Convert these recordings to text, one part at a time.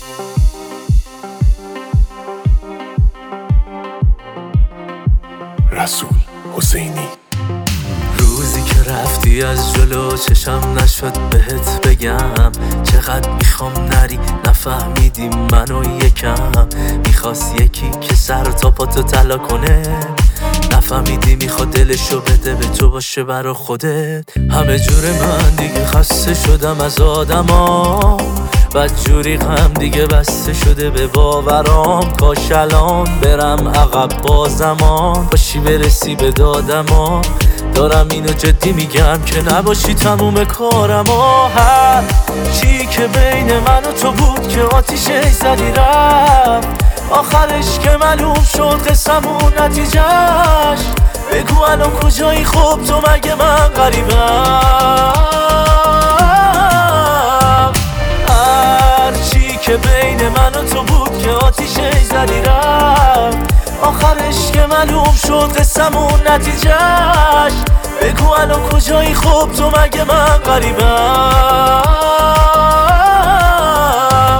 رسول حسینی. روزی که رفتی از جلو چشم نشد بهت بگم چقدر میخوام نری، نفهمیدی منو یکم. میخواست یکی که سر تا پاتو طلا کنه، نفهمیدی میخواد دلشو بده به تو باشه برا خودت. همه جور من دیگه خسته شدم از آدما، بدجوری غم دیگه بسته شده به باورام. کاش الان برم عقب با زمان، باشی برسی به دادما. دارم اینو جدی میگم که نباشی تموم کارم. هر چی که بین من و تو بود که آتیشه زدی رفت، آخرش که معلوم شد قسمون نتیجهش. بگو الان کجایی؟ خب تو مگه من غریبم؟ هر چی که بین من و تو بود که آتیشه زدی رفت، آخرش که معلوم شد قسمون نتیجهش. بگو الان کجایی؟ خب تو مگه من غریبم؟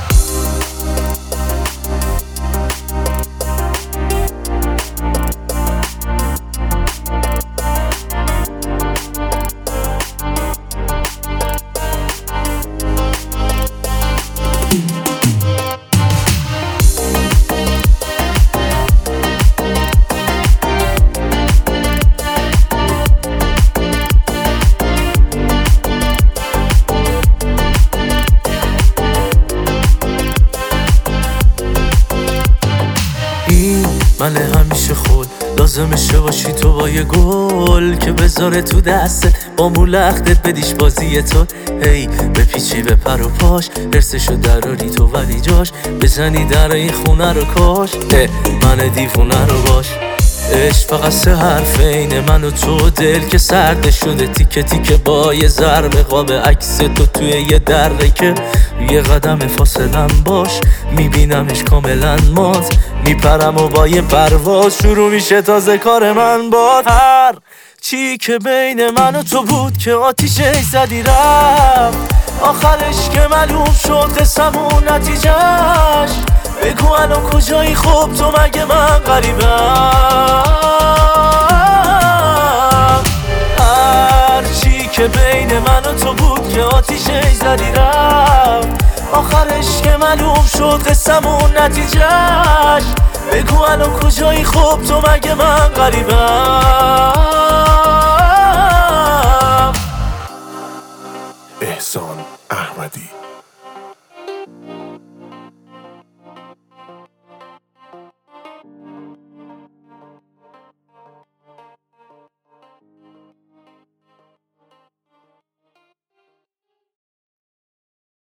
من همیشه خود لازمشه باشی تو با یه گل که بذاره تو دستت، با مولختت بدیش بازی تو. هی بپیچی به پر و پاش، حرسشو دراری تو ولی جاش بزنی در این خونه رو کاش. من دیوونه رو باش. عشق فقط سه حرف عین من و تو، دل که سرد شده تیکه تیکه با یه ضرب قاب عکس تو توی یه دره که یه قدم فاصلم باش. میبینمش کاملا مات، میپرم و با یه پرواز شروع میشه تازه کار من باد. هر چی که بین من و تو بود که آتیشه زدی رفت، آخرش که معلوم شد قسمون نتیجهش. بگو الان کجایی؟ خب تو مگه من غریبم؟ هر چی که بین من و تو بود که آتیشه زدی رفت، آخرش که معلوم شد قسمون نتیجهش. بگو الان کجایی؟ خب تو مگه من غریبم؟ احسان احمدی.